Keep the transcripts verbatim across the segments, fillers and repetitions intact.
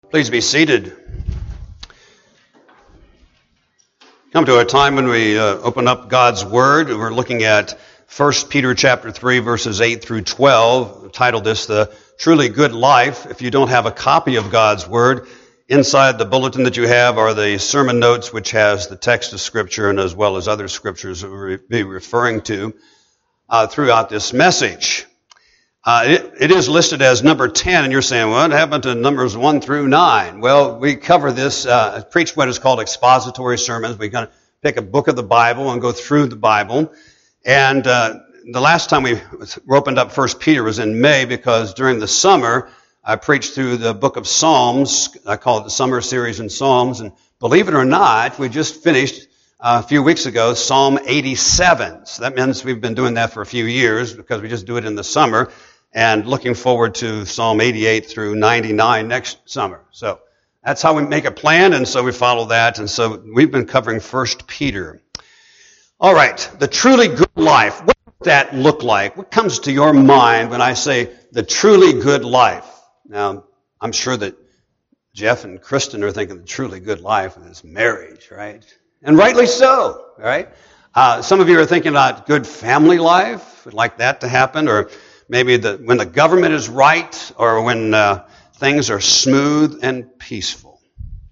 Please be seated. Come to a time when we uh, open up God's Word. We're looking at First Peter chapter three, verses eight through twelve. I've titled this, The Truly Good Life. If you don't have a copy of God's Word, inside the bulletin that you have are the sermon notes, which has the text of Scripture and as well as other Scriptures that we'll be referring to uh, throughout this message. Uh, it, it is listed as number ten, and you're saying, well, what happened to numbers one through nine? Well, we cover this, uh, preach what is called expository sermons. We're going to pick a book of the Bible and go through the Bible. And uh, the last time we opened up First Peter was in May, because during the summer, I preached through the book of Psalms. I call it the Summer Series in Psalms. And believe it or not, we just finished uh, a few weeks ago Psalm eighty-seven. So that means we've been doing that for a few years, because we just do it in the summer. And looking forward to Psalm eighty-eight through ninety-nine next summer. So that's how we make a plan, and so we follow that. And so we've been covering First Peter. All right, the truly good life. What does that look like? What comes to your mind when I say the truly good life? Now, I'm sure that Jeff and Kristen are thinking the truly good life is marriage, right? And rightly so, right? Uh, some of you are thinking about good family life, would like that to happen, or maybe the, when the government is right, or when uh, things are smooth and peaceful.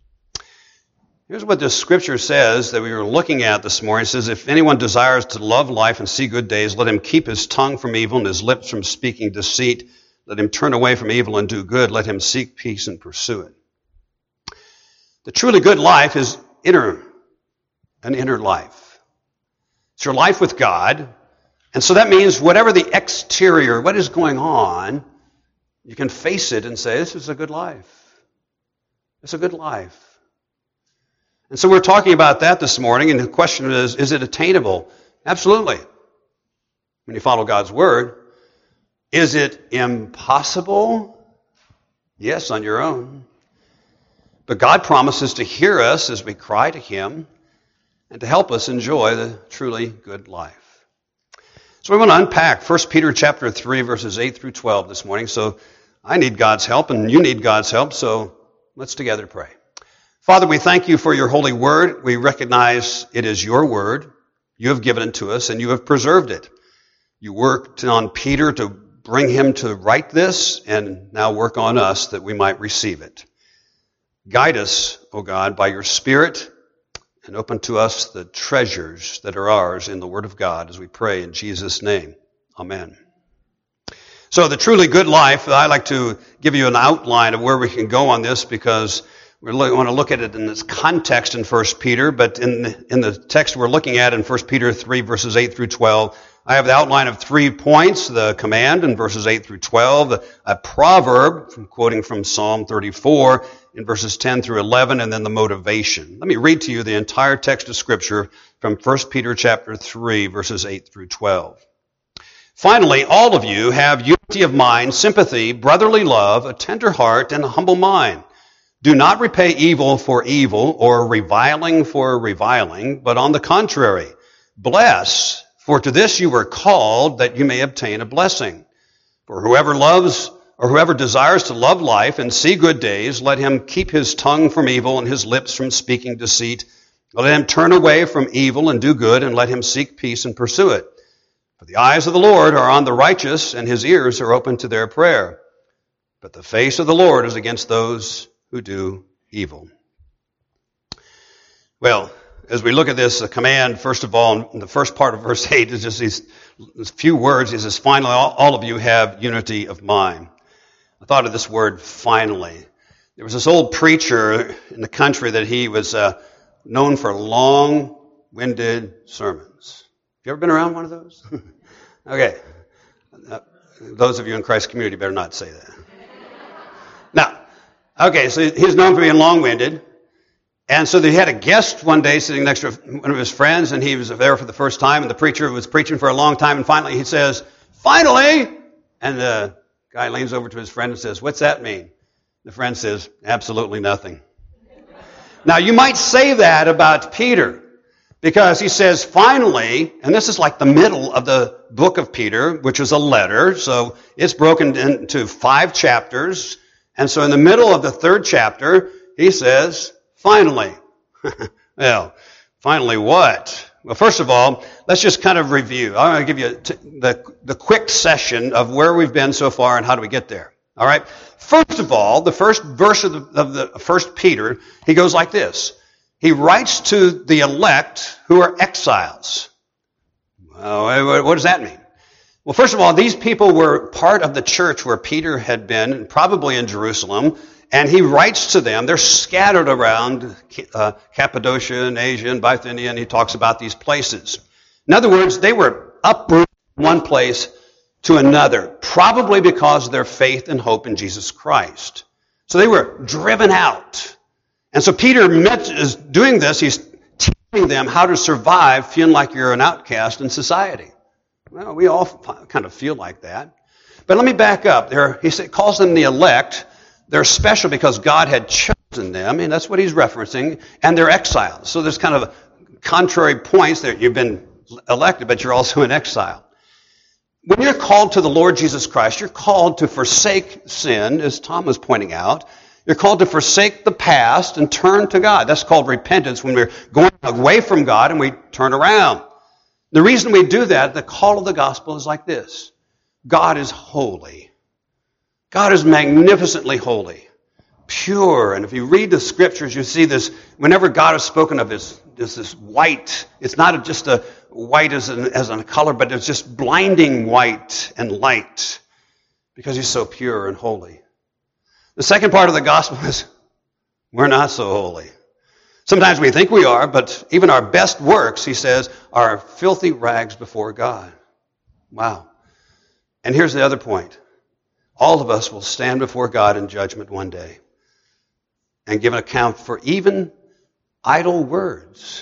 Here's what the scripture says that we were looking at this morning. It says, if anyone desires to love life and see good days, let him keep his tongue from evil and his lips from speaking deceit. Let him turn away from evil and do good. Let him seek peace and pursue it. The truly good life is inner, an inner life. It's your life with God. And so that means whatever the exterior, what is going on, you can face it and say, this is a good life. It's a good life. And so we're talking about that this morning, and the question is, is it attainable? Absolutely. When you follow God's Word. Is it impossible? Yes, on your own. But God promises to hear us as we cry to Him and to help us enjoy the truly good life. So we want to unpack First Peter chapter three, verses eight through twelve this morning. So I need God's help, and you need God's help, so let's together pray. Father, we thank you for your holy word. We recognize it is your word. You have given it to us, and you have preserved it. You worked on Peter to bring him to write this, and now work on us that we might receive it. Guide us, O God, by your Spirit, and open to us the treasures that are ours in the Word of God, as we pray in Jesus' name. Amen. So the truly good life, I like to give you an outline of where we can go on this, because we want to look at it in this context in First Peter, but in the, in the text we're looking at in First Peter three, verses eight through twelve, I have the outline of three points: the command in verses eight through twelve, a proverb, from quoting from Psalm thirty-four, in verses ten through eleven, and then the motivation. Let me read to you the entire text of Scripture from First Peter chapter three, verses eight through twelve. Finally, all of you have unity of mind, sympathy, brotherly love, a tender heart, and a humble mind. Do not repay evil for evil or reviling for reviling, but on the contrary, bless, for to this you were called, that you may obtain a blessing. For whoever loves or whoever desires to love life and see good days, let him keep his tongue from evil and his lips from speaking deceit. Let him turn away from evil and do good, and let him seek peace and pursue it. For the eyes of the Lord are on the righteous, and his ears are open to their prayer. But the face of the Lord is against those who do evil. Well, as we look at this, the command, first of all, in the first part of verse eight is just these, these few words. He says, finally, all, all of you have unity of mind. I thought of this word, finally. There was this old preacher in the country that he was uh, known for long-winded sermons. Have you ever been around one of those? Okay. Uh, those of you in Christ community better not say that. Now, okay, so he's known for being long-winded. And so they had a guest one day sitting next to one of his friends, and he was there for the first time, and the preacher was preaching for a long time, and finally he says, finally! And the guy leans over to his friend and says, what's that mean? The friend says, absolutely nothing. Now, you might say that about Peter, because he says, finally, and this is like the middle of the book of Peter, which is a letter, so it's broken into five chapters, And so in the middle of the third chapter, he says, finally. Well, finally what? Well, first of all, let's just kind of review. I'm going to give you t- the, the quick session of where we've been so far and how do we get there. All right? First of all, the first verse of the, of the First Peter, he goes like this. He writes to the elect who are exiles. Well, what does that mean? Well, first of all, these people were part of the church where Peter had been, probably in Jerusalem, and he writes to them. They're scattered around uh, Cappadocia and Asia and Bithynia, and he talks about these places. In other words, they were uprooted from one place to another, probably because of their faith and hope in Jesus Christ. So they were driven out. And so Peter is doing this. He's teaching them how to survive feeling like you're an outcast in society. Well, we all kind of feel like that. But let me back up. There, he calls them the elect. They're special because God had chosen them, and that's what he's referencing, and they're exiles. So there's kind of contrary points there. You've been elected, but you're also in exile. When you're called to the Lord Jesus Christ, you're called to forsake sin, as Tom was pointing out. You're called to forsake the past and turn to God. That's called repentance, when we're going away from God and we turn around. The reason we do that, the call of the gospel is like this. God is holy. God is magnificently holy, pure. And if you read the scriptures, you see this, whenever God is spoken of as this, this white, it's not just a white as, an, as a color, but it's just blinding white and light because he's so pure and holy. The second part of the gospel is we're not so holy. Sometimes we think we are, but even our best works, he says, are filthy rags before God. Wow. And here's the other point. All of us will stand before God in judgment one day and give an account for even idle words.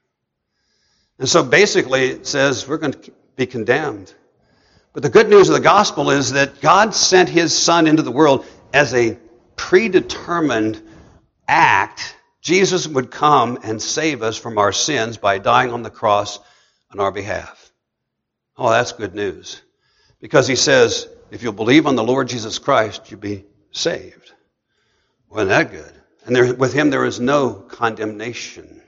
And so basically it says we're going to be condemned. But the good news of the gospel is that God sent his Son into the world as a predetermined act. Jesus would come and save us from our sins by dying on the cross on our behalf. Oh, that's good news. Because he says, if you'll believe on the Lord Jesus Christ, you'll be saved. Wasn't that good? And there, with him there is no condemnation.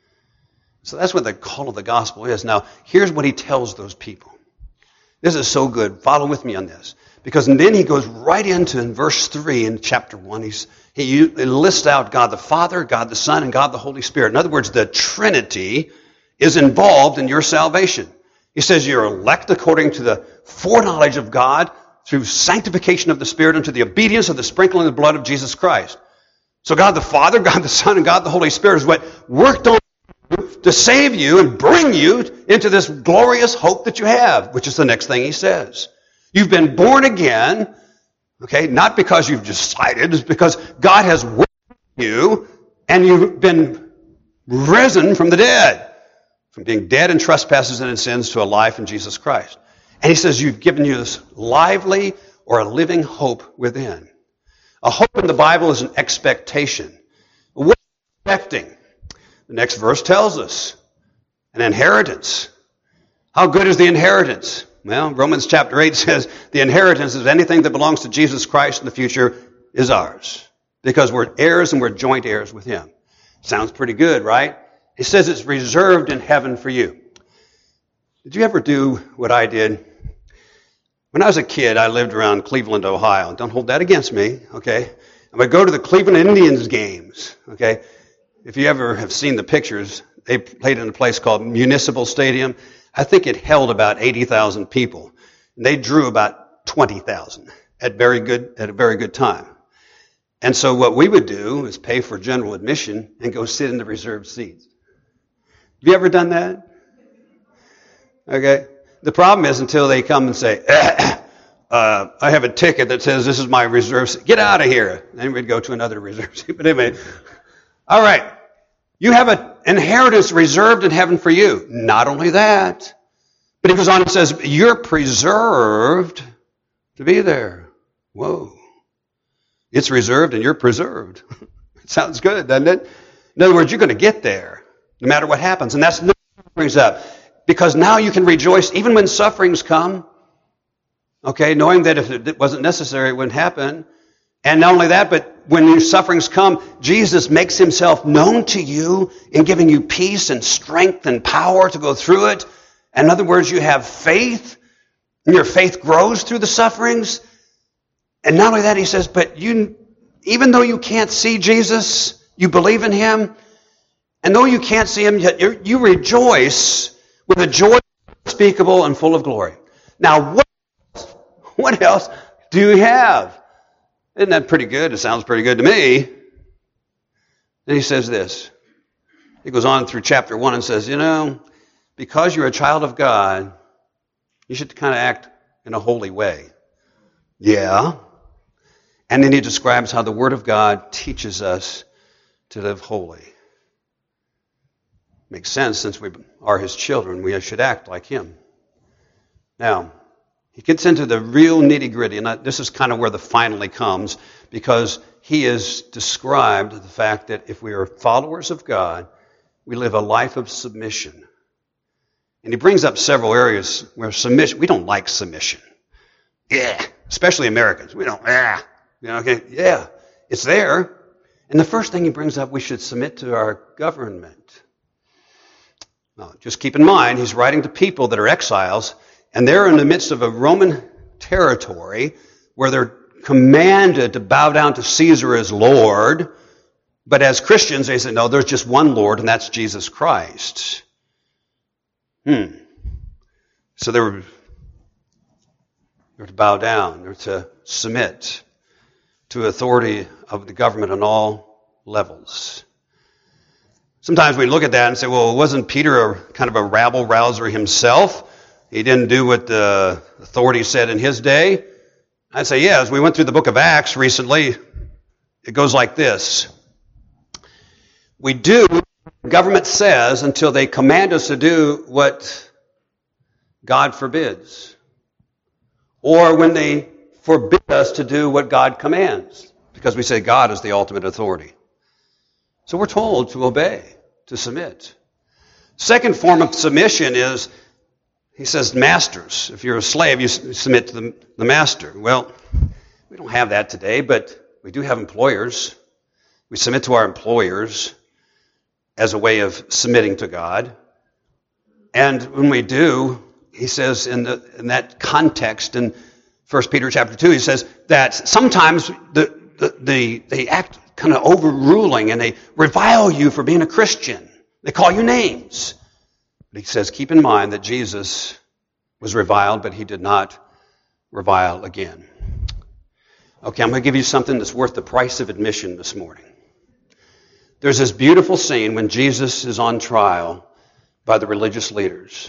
So that's what the call of the gospel is. Now, here's what he tells those people. This is so good. Follow with me on this. Because then he goes right into, in verse three in chapter one, he's, he lists out God the Father, God the Son, and God the Holy Spirit. In other words, the Trinity is involved in your salvation. He says you're elect according to the foreknowledge of God through sanctification of the Spirit unto the obedience of the sprinkling of the blood of Jesus Christ. So God the Father, God the Son, and God the Holy Spirit is what worked on you to save you and bring you into this glorious hope that you have, which is the next thing he says. You've been born again, okay, not because you've decided, it's because God has worked you and you've been risen from the dead, from being dead in trespasses and in sins to a life in Jesus Christ. And he says you've given you this lively or a living hope within. A hope in the Bible is an expectation. What are you expecting? The next verse tells us an inheritance. How good is the inheritance? Well, Romans chapter eight says the inheritance is anything that belongs to Jesus Christ in the future is ours. Because we're heirs and we're joint heirs with him. Sounds pretty good, right? He says it's reserved in heaven for you. Did you ever do what I did? When I was a kid, I lived around Cleveland, Ohio. Don't hold that against me, okay? I would go to the Cleveland Indians games, okay? If you ever have seen the pictures, they played in a place called Municipal Stadium. I think it held about eighty thousand people. And they drew about twenty thousand at very good at a very good time. And so what we would do is pay for general admission and go sit in the reserved seats. Have you ever done that? Okay. The problem is until they come and say, uh, I have a ticket that says this is my reserve seat. Get out of here. Then we'd go to another reserve seat. But anyway, all right. You have an inheritance reserved in heaven for you. Not only that, but he goes on and says, you're preserved to be there. Whoa. It's reserved and you're preserved. It sounds good, doesn't it? In other words, you're going to get there no matter what happens. And that's what brings up. Because now you can rejoice even when sufferings come. Okay, knowing that if it wasn't necessary, it wouldn't happen. And not only that, but when your sufferings come, Jesus makes himself known to you in giving you peace and strength and power to go through it. In other words, you have faith, and your faith grows through the sufferings. And not only that, he says, but you, even though you can't see Jesus, you believe in him. And though you can't see him, yet you rejoice with a joy unspeakable and full of glory. Now, what else, what else do you have? Isn't that pretty good? It sounds pretty good to me. Then he says this. He goes on through chapter one and says, you know, because you're a child of God, you should kind of act in a holy way. Yeah. And then he describes how the Word of God teaches us to live holy. Makes sense, since we are his children, we should act like him. Now, he gets into the real nitty-gritty, and this is kind of where the finally comes, because he has described the fact that if we are followers of God, we live a life of submission. And he brings up several areas where submission, we don't like submission. Yeah, especially Americans. We don't, yeah, you know, okay, yeah, it's there. And the first thing he brings up, we should submit to our government. Now, just keep in mind, he's writing to people that are exiles, and they're in the midst of a Roman territory where they're commanded to bow down to Caesar as Lord. But as Christians, they say, no, there's just one Lord, and that's Jesus Christ. Hmm. So they were, they were to bow down. They were to submit to authority of the government on all levels. Sometimes we look at that and say, well, wasn't Peter a kind of a rabble-rouser himself? He didn't do what the authorities said in his day? I'd say, yeah, as we went through the book of Acts recently, it goes like this. We do what the government says until they command us to do what God forbids. Or when they forbid us to do what God commands, because we say God is the ultimate authority. So we're told to obey, to submit. Second form of submission is, he says, masters. If you're a slave, you submit to the, the master. Well, we don't have that today, but we do have employers. We submit to our employers as a way of submitting to God. And when we do, he says in, the, in that context, in First Peter chapter two, he says that sometimes the, the, the, they act kind of overruling, and they revile you for being a Christian. They call you names. But he says, keep in mind that Jesus was reviled, but he did not revile again. Okay, I'm going to give you something that's worth the price of admission this morning. There's this beautiful scene when Jesus is on trial by the religious leaders.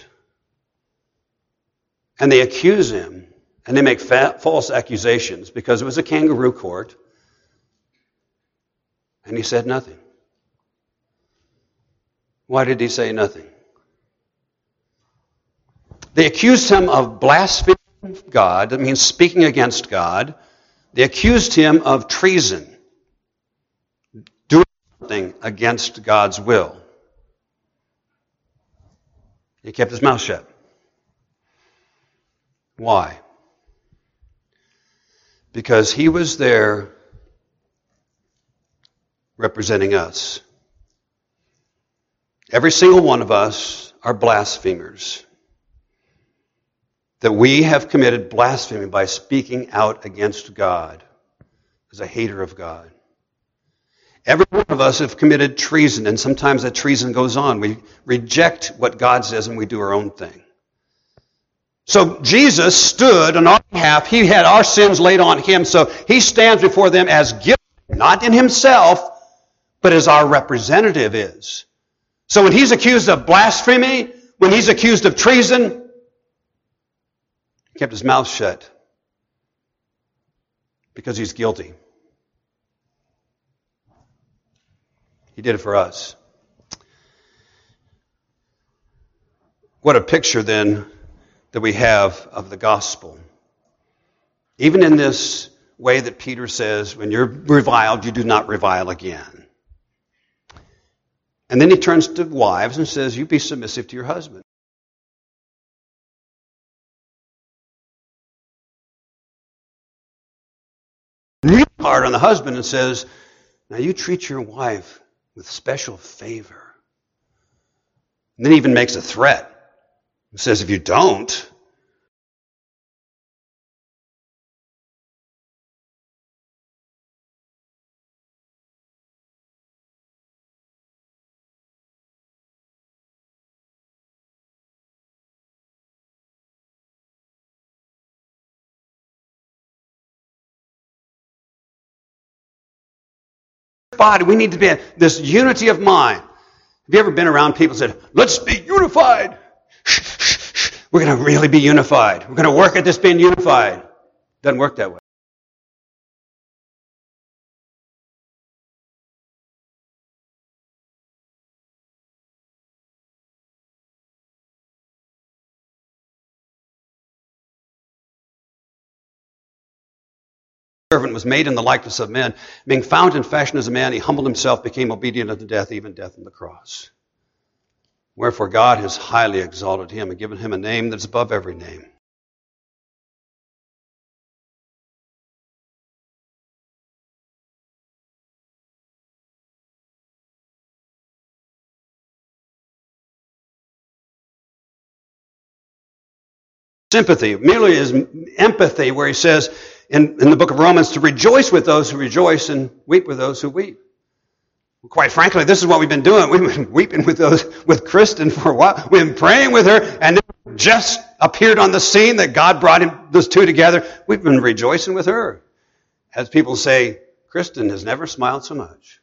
And they accuse him, and they make fa- false accusations because it was a kangaroo court. And he said nothing. Why did he say nothing? They accused him of blaspheming God. That means speaking against God. They accused him of treason. Doing something against God's will. He kept his mouth shut. Why? Because he was there representing us. Every single one of us are blasphemers. That we have committed blasphemy by speaking out against God as a hater of God. Every one of us have committed treason, and sometimes that treason goes on. We reject what God says and we do our own thing. So Jesus stood on our behalf. He had our sins laid on him, so he stands before them as guilty, not in himself, but as our representative is. So when he's accused of blasphemy, when he's accused of treason, he kept his mouth shut because he's guilty. He did it for us. What a picture then that we have of the gospel. Even in this way that Peter says, when you're reviled, you do not revile again. And then he turns to wives and says, you be submissive to your husband. Really hard on the husband and says, now you treat your wife with special favor. And then he even makes a threat. He says, if you don't, body, we need to be this unity of mind. Have you ever been around people who said, let's be unified? We're going to really be unified. We're going to work at this being unified. Doesn't work that way. Servant was made in the likeness of men. Being found in fashion as a man, he humbled himself, became obedient unto death, even death on the cross. Wherefore God has highly exalted him and given him a name that is above every name. Sympathy merely is empathy, where he says in, in the book of Romans to rejoice with those who rejoice and weep with those who weep. Quite frankly, this is what we've been doing. We've been weeping with those with Kristen for a while. We've been praying with her, and then just appeared on the scene that God brought him, those two together. We've been rejoicing with her. As people say, Kristen has never smiled so much.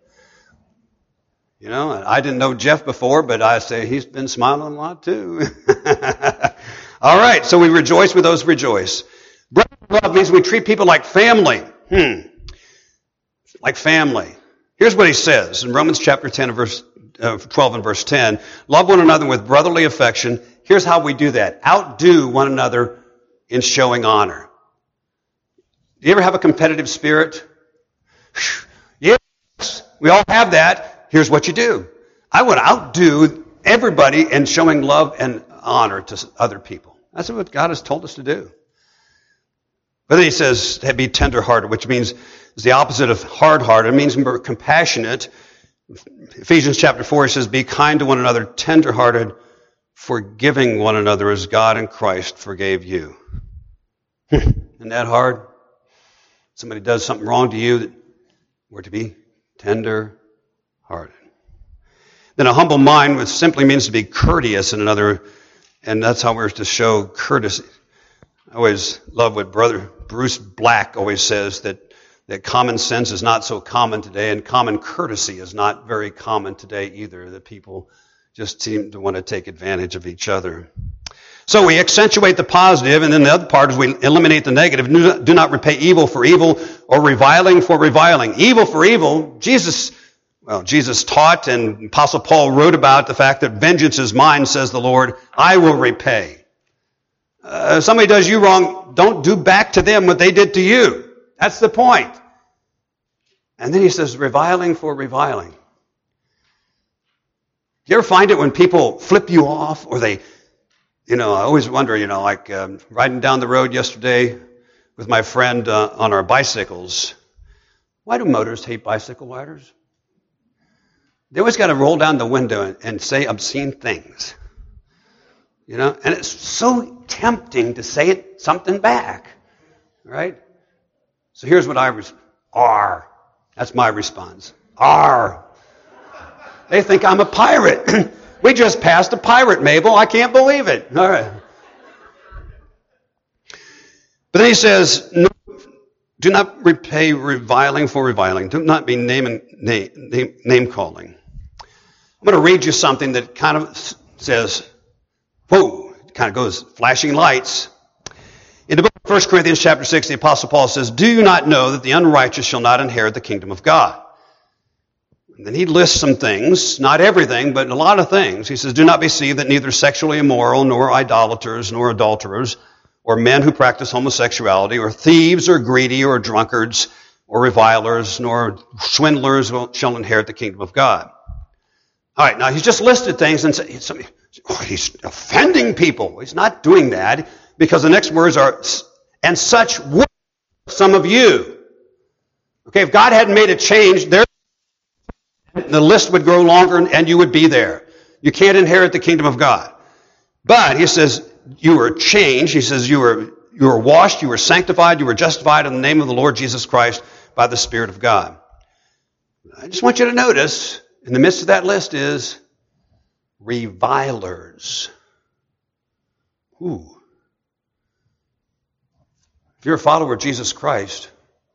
You know, I didn't know Jeff before, but I say he's been smiling a lot too. All right, so we rejoice with those who rejoice. Brotherly love means we treat people like family. Hmm. Like family. Here's what he says in Romans chapter ten, and verse uh, twelve and verse ten. Love one another with brotherly affection. Here's how we do that. Outdo one another in showing honor. Do you ever have a competitive spirit? Yes, we all have that. Here's what you do. I would outdo everybody in showing love and honor to other people. That's what God has told us to do. But then he says, be tender-hearted, which means is the opposite of hard-hearted. It means we're compassionate. Ephesians chapter four, he says, be kind to one another, tender-hearted, forgiving one another as God in Christ forgave you. Isn't that hard? Somebody does something wrong to you, that we're to be tender-hearted. Then a humble mind, which simply means to be courteous in another, and that's how we're to show courtesy. I always love what Brother Bruce Black always says, that, that common sense is not so common today, and common courtesy is not very common today either, that people just seem to want to take advantage of each other. So we accentuate the positive, and then the other part is we eliminate the negative. Do not repay evil for evil or reviling for reviling. Evil for evil, Jesus, well, Jesus taught, and Apostle Paul wrote about the fact that vengeance is mine, says the Lord, I will repay. Uh, if somebody does you wrong, don't do back to them what they did to you. That's the point. And then he says, reviling for reviling. You ever find it when people flip you off, or they, you know, I always wonder, you know, like um, riding down the road yesterday with my friend uh, on our bicycles. Why do motorists hate bicycle riders? They always got to roll down the window and, and say obscene things. You know, and it's so tempting to say it, something back, right? So here's what I respond. R. That's my response. R. They think I'm a pirate. We just passed a pirate, Mabel. I can't believe it. All right. But then he says, no, do not repay reviling for reviling. Do not be name, name, name, name calling. I'm going to read you something that kind of says, whoa, it kind of goes flashing lights. In the book of First Corinthians chapter six, the Apostle Paul says, do you not know that the unrighteous shall not inherit the kingdom of God? And then he lists some things, not everything, but a lot of things. He says, do not be deceived that neither sexually immoral, nor idolaters, nor adulterers, or men who practice homosexuality, or thieves, or greedy, or drunkards, or revilers, nor swindlers will, shall inherit the kingdom of God. All right, now he's just listed things, and somebody, oh, he's offending people. He's not doing that, because the next words are, and such were some of you. Okay, if God hadn't made a change, there the list would grow longer and you would be there. You can't inherit the kingdom of God. But he says you were changed. He says you were you were washed, you were sanctified, you were justified in the name of the Lord Jesus Christ by the Spirit of God. I just want you to notice, in the midst of that list is revilers. Ooh. If you're a follower of Jesus Christ,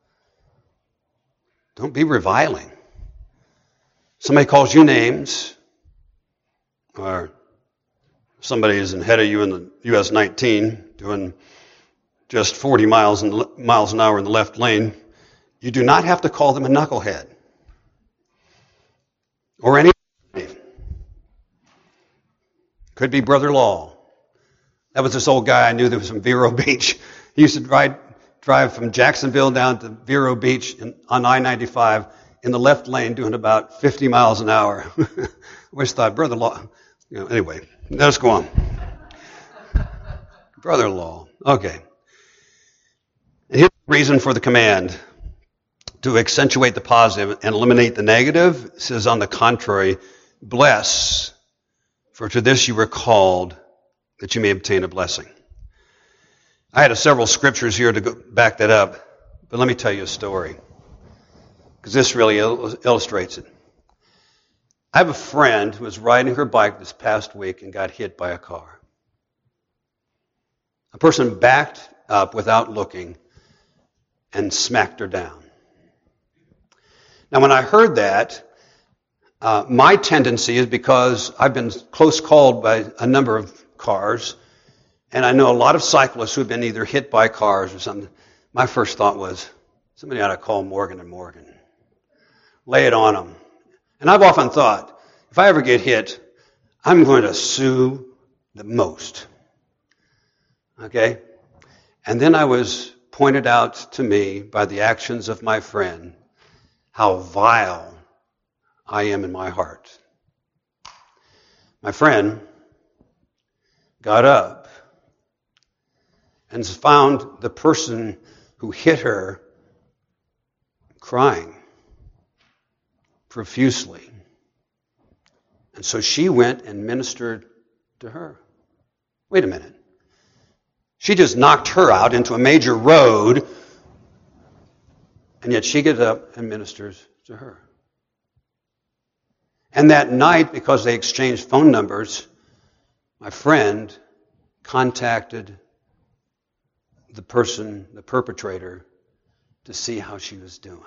don't be reviling. Somebody calls you names, or somebody is ahead of you in the U S nineteen doing just forty miles, in the, miles an hour in the left lane. You do not have to call them a knucklehead or any. Could be Brother Law. That was this old guy I knew that was from Vero Beach. He used to drive, drive from Jacksonville down to Vero Beach in, on I ninety-five in the left lane doing about fifty miles an hour. I always thought, Brother Law. You know, anyway, let's go on. Brother Law. Okay. And here's the reason for the command. To accentuate the positive and eliminate the negative. It says, on the contrary, bless, for to this you were called, that you may obtain a blessing. I had a several scriptures here to go back that up, but let me tell you a story, because this really il- illustrates it. I have a friend who was riding her bike this past week and got hit by a car. A person backed up without looking and smacked her down. Now, when I heard that, uh, my tendency is, because I've been close called by a number of cars, and I know a lot of cyclists who have been either hit by cars or something, my first thought was, somebody ought to call Morgan and Morgan. Lay it on them. And I've often thought, if I ever get hit, I'm going to sue the most. Okay? And then I was pointed out to me by the actions of my friend how vile I am in my heart. My friend got up and found the person who hit her crying profusely. And so she went and ministered to her. Wait a minute. She just knocked her out into a major road, and yet she gets up and ministers to her. And that night, because they exchanged phone numbers, my friend contacted the person, the perpetrator, to see how she was doing.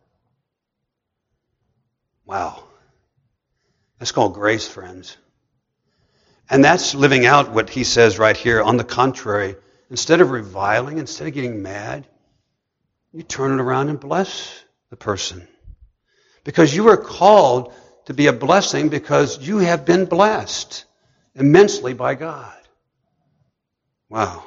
Wow. That's called grace, friends. And that's living out what he says right here. On the contrary, instead of reviling, instead of getting mad, you turn it around and bless the person. Because you are called to be a blessing, because you have been blessed immensely by God. Wow.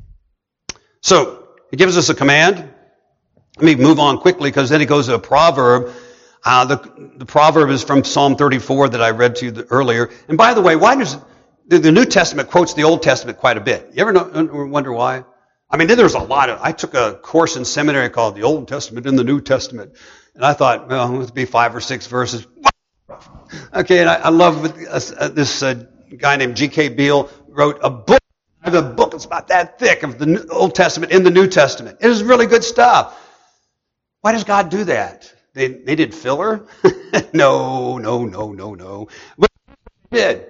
So, he gives us a command. Let me move on quickly, because then he goes to a proverb. Uh, the, the proverb is from Psalm thirty-four that I read to you earlier. And by the way, why does the, the New Testament quotes the Old Testament quite a bit? You ever know, wonder why? I mean, there's a lot of, I took a course in seminary called The Old Testament and the New Testament. And I thought, well, it would be five or six verses. Okay, and I, I love uh, this uh, guy named G K Beale wrote a book. I have a book that's about that thick of the New, Old Testament in the New Testament. It is really good stuff. Why does God do that? They, they did filler? no, no, no, no, no. But they did.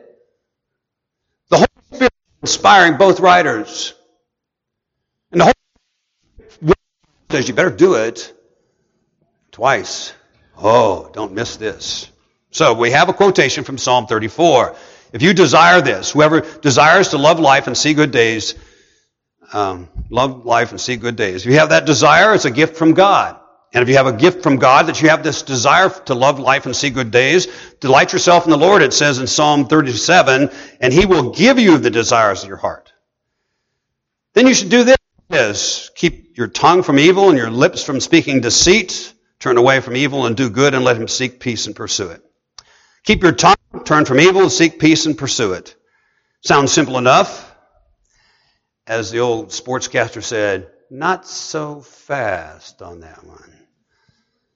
The Holy Spirit inspiring both writers. And the Holy Spirit says, you better do it twice. Oh, don't miss this. So we have a quotation from Psalm thirty-four. If you desire this, whoever desires to love life and see good days, um, love life and see good days. If you have that desire, it's a gift from God. And if you have a gift from God that you have this desire to love life and see good days, delight yourself in the Lord, it says in Psalm thirty-seven, and He will give you the desires of your heart. Then you should do this. Is keep your tongue from evil and your lips from speaking deceit. Turn away from evil and do good, and let him seek peace and pursue it. Keep your tongue, turn from evil, and seek peace and pursue it. Sounds simple enough. As the old sportscaster said, not so fast on that one.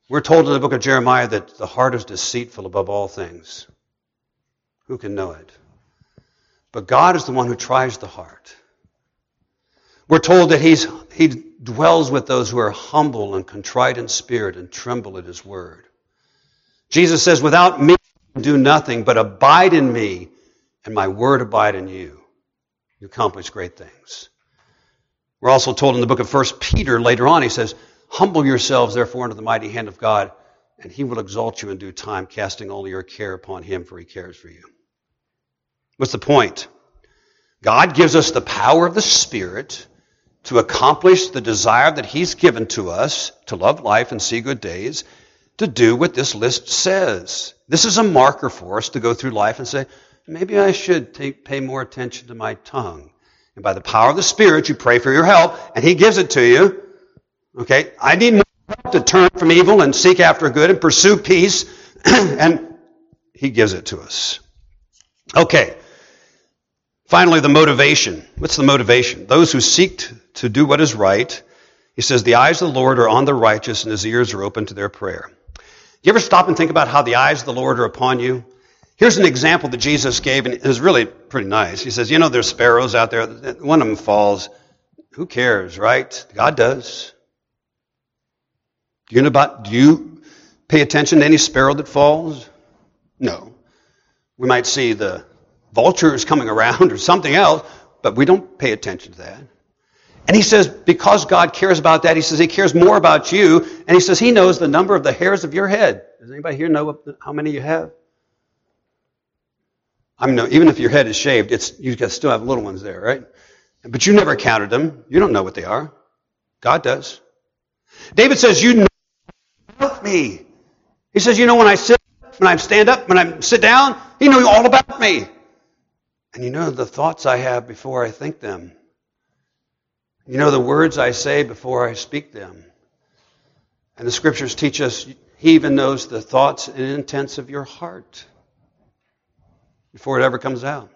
We're told in the book of Jeremiah that the heart is deceitful above all things. Who can know it? But God is the one who tries the heart. We're told that he's, He dwells with those who are humble and contrite in spirit and tremble at His word. Jesus says, without me, you can do nothing, but abide in me, and my word abide in you. You accomplish great things. We're also told in the book of First Peter later on, he says, humble yourselves, therefore, under the mighty hand of God, and He will exalt you in due time, casting all your care upon Him, for He cares for you. What's the point? God gives us the power of the Spirit to accomplish the desire that He's given to us, to love life and see good days, to do what this list says. This is a marker for us to go through life and say, maybe I should take, pay more attention to my tongue. And by the power of the Spirit, you pray for your help, and He gives it to you. Okay, I need more help to turn from evil and seek after good and pursue peace, and He gives it to us. Okay, finally, the motivation. What's the motivation? Those who seek to do what is right. He says, the eyes of the Lord are on the righteous, and His ears are open to their prayer. You ever stop and think about how the eyes of the Lord are upon you? Here's an example that Jesus gave, and it was really pretty nice. He says, you know, there's sparrows out there. One of them falls. Who cares, right? God does. Do you know about, do you pay attention to any sparrow that falls? No. We might see the vultures coming around or something else, but we don't pay attention to that. And he says, because God cares about that, he says He cares more about you, and he says He knows the number of the hairs of your head. Does anybody here know how many you have? I mean, even if your head is shaved, it's you still have little ones there, right? But you never counted them. You don't know what they are. God does. David says, you know about me. He says, you know when I sit, when I stand up, when I sit down, you know all about me. And you know the thoughts I have before I think them. You know the words I say before I speak them. And the Scriptures teach us He even knows the thoughts and intents of your heart before it ever comes out.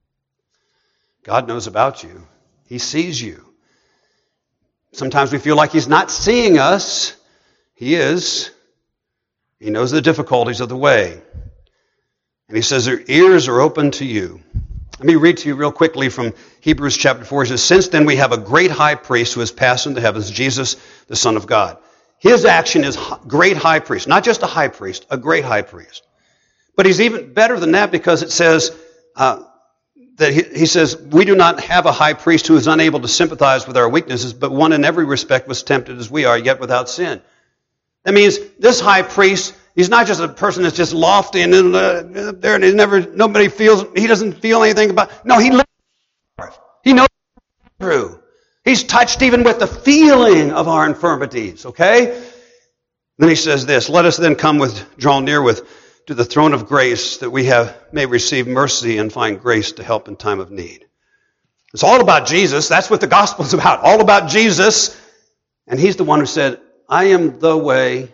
God knows about you. He sees you. Sometimes we feel like He's not seeing us. He is. He knows the difficulties of the way. And He says their ears are open to you. Let me read to you real quickly from Hebrews chapter four. It says, since then we have a great high priest who has passed into heavens, Jesus, the Son of God. His action is great high priest. Not just a high priest, a great high priest. But He's even better than that because it says uh, that he, he says, we do not have a high priest who is unable to sympathize with our weaknesses, but one in every respect was tempted as we are, yet without sin. That means this high priest, he's not just a person that's just lofty and uh, there and he never, nobody feels, he doesn't feel anything about, no, he lives for it. He knows it's true. He's touched even with the feeling of our infirmities, okay? Then he says this, let us then come with, draw near with, to the throne of grace that we have may receive mercy and find grace to help in time of need. It's all about Jesus. That's what the gospel is about. All about Jesus. And He's the one who said, I am the way,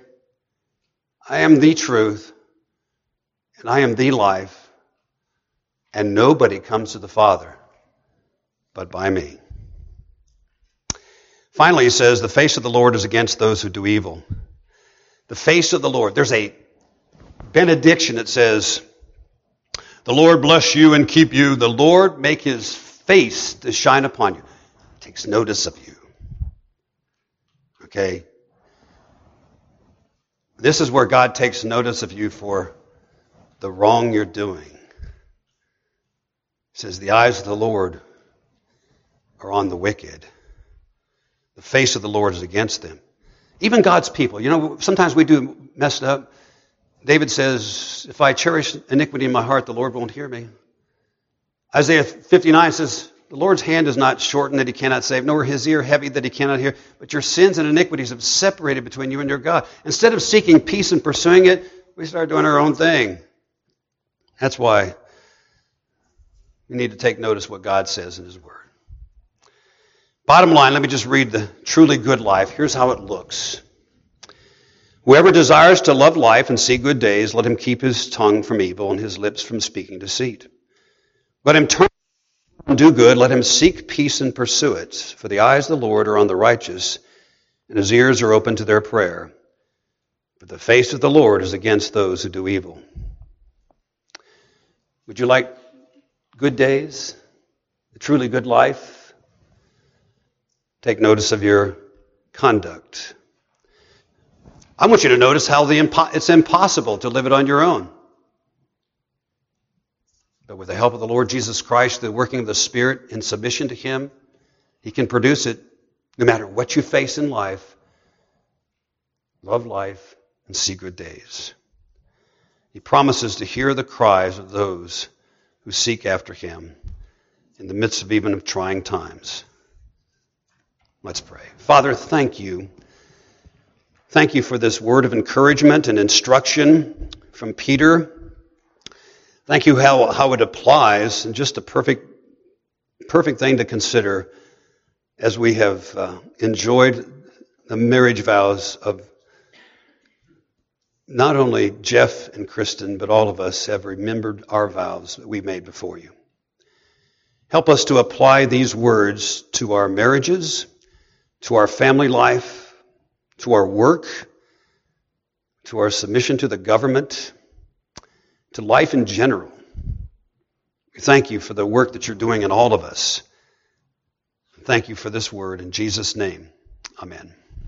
I am the truth, and I am the life, and nobody comes to the Father but by me. Finally, he says, the face of the Lord is against those who do evil. The face of the Lord. There's a benediction that says, the Lord bless you and keep you. The Lord make His face to shine upon you. Takes notice of you. Okay? This is where God takes notice of you for the wrong you're doing. It says, the eyes of the Lord are on the wicked. The face of the Lord is against them. Even God's people. You know, sometimes we do mess up. David says, if I cherish iniquity in my heart, the Lord won't hear me. Isaiah fifty-nine says, the Lord's hand is not shortened that He cannot save, nor His ear heavy that He cannot hear. But your sins and iniquities have separated between you and your God. Instead of seeking peace and pursuing it, we start doing our own thing. That's why we need to take notice what God says in His Word. Bottom line, let me just read the truly good life. Here's how it looks. Whoever desires to love life and see good days, let him keep his tongue from evil and his lips from speaking deceit. Let him turn and do good, let him seek peace and pursue it. For the eyes of the Lord are on the righteous, and His ears are open to their prayer. but the face of the Lord is against those who do evil. Would you like good days, a truly good life? Take notice of your conduct. I want you to notice how the impo- it's impossible to live it on your own. But with the help of the Lord Jesus Christ, the working of the Spirit in submission to Him, He can produce it no matter what you face in life. Love life and see good days. He promises to hear the cries of those who seek after Him in the midst of even of trying times. Let's pray. Father, thank you. Thank you for this word of encouragement and instruction from Peter. Thank you how, how it applies, and just a perfect, perfect thing to consider as we have uh, enjoyed the marriage vows of not only Jeff and Kristen, but all of us have remembered our vows that we made before you. Help us to apply these words to our marriages, to our family life, to our work, to our submission to the government, to life in general. We thank you for the work that you're doing in all of us. Thank you for this word in Jesus' name. Amen.